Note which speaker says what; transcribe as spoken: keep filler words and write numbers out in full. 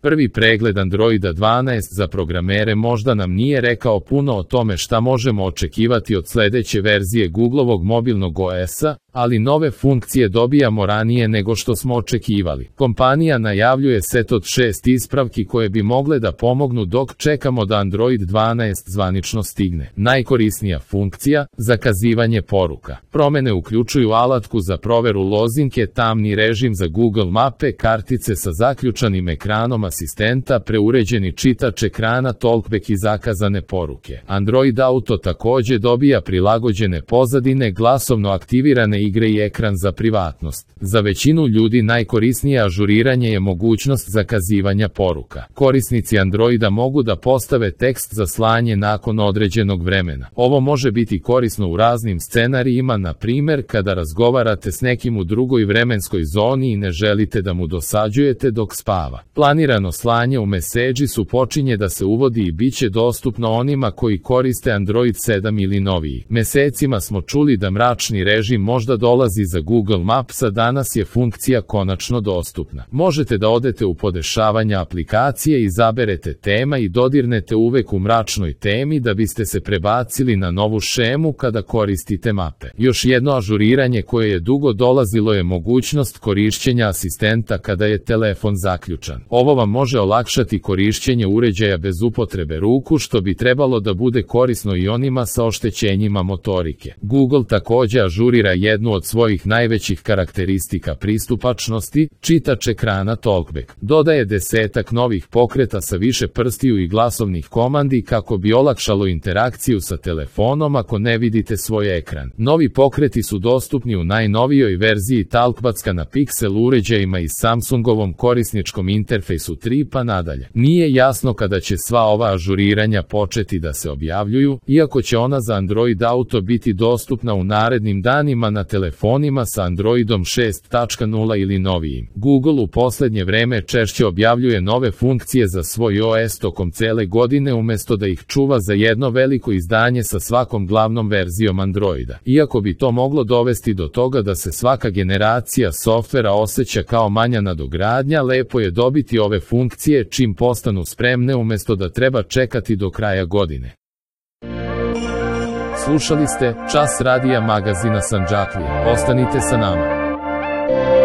Speaker 1: Prvi pregled Androida dvanaest za programere možda nam nije rekao puno o tome šta možemo očekivati od sledeće verzije Googlovog mobilnog O S-a, ali nove funkcije dobijamo ranije nego što smo očekivali. Kompanija najavljuje set od šest ispravki koje bi mogle da pomognu dok čekamo da Android dvanaest zvanično stigne. Najkorisnija funkcija – zakazivanje poruka. Promene uključuju alatku za proveru lozinke, tamni režim za Google mape, kartice sa zaključanim ekranom asistenta, preuređeni čitač ekrana, talkback i zakazane poruke. Android Auto takođe dobija prilagođene pozadine, glasovno aktivirane igre i ekran za privatnost. Za većinu ljudi najkorisnije ažuriranje je mogućnost zakazivanja poruka. Korisnici Androida mogu da postave tekst za slanje nakon određenog vremena. Ovo može biti korisno u raznim scenarijima, na primer kada razgovarate s nekim u drugoj vremenskoj zoni i ne želite da mu dosađujete dok spava. Planirano slanje u Messages-u počinje da se uvodi i bit će dostupno onima koji koriste Android sedam ili noviji. Mesecima smo čuli da mračni režim možda dolazi za Google Maps-a, danas je funkcija konačno dostupna. Možete da odete u podešavanja aplikacije, izaberete tema i dodirnete uvek u mračnoj temi da biste se prebacili na novu šemu kada koristite mape. Još jedno ažuriranje koje je dugo dolazilo je mogućnost korišćenja asistenta kada je telefon zaključan. Ovo vam može olakšati korišćenje uređaja bez upotrebe ruku, što bi trebalo da bude korisno i onima sa oštećenjima motorike. Google takođe ažurira jednu od svojih najvećih karakteristika pristupačnosti, čitač ekrana talkback. Dodaje desetak novih pokreta sa više prstiju i glasovnih komandi kako bi olakšalo interakciju sa telefonom ako ne vidite svoj ekran. Novi pokreti su dostupni u najnovijoj verziji talkbacka na Pixel uređajima i Samsungovom korisničkom interfejsu tri pa nadalje. Nije jasno kada će sva ova ažuriranja početi da se objavljuju, iako će ona za Android Auto biti dostupna u narednim danima na telefonima sa Androidom šest tačka nula ili novijim. Google u poslednje vreme češće objavljuje nove funkcije za svoj O S tokom cele godine umesto da ih čuva za jedno veliko izdanje sa svakom glavnom verzijom Androida. Iako bi to moglo dovesti do toga da se svaka generacija softvera osjeća kao manja nadogradnja, lepo je dobiti ove funkcije čim postanu spremne umesto da treba čekati do kraja godine. Slušali ste Čas radija magazina Sandžaklija. Ostanite sa nama.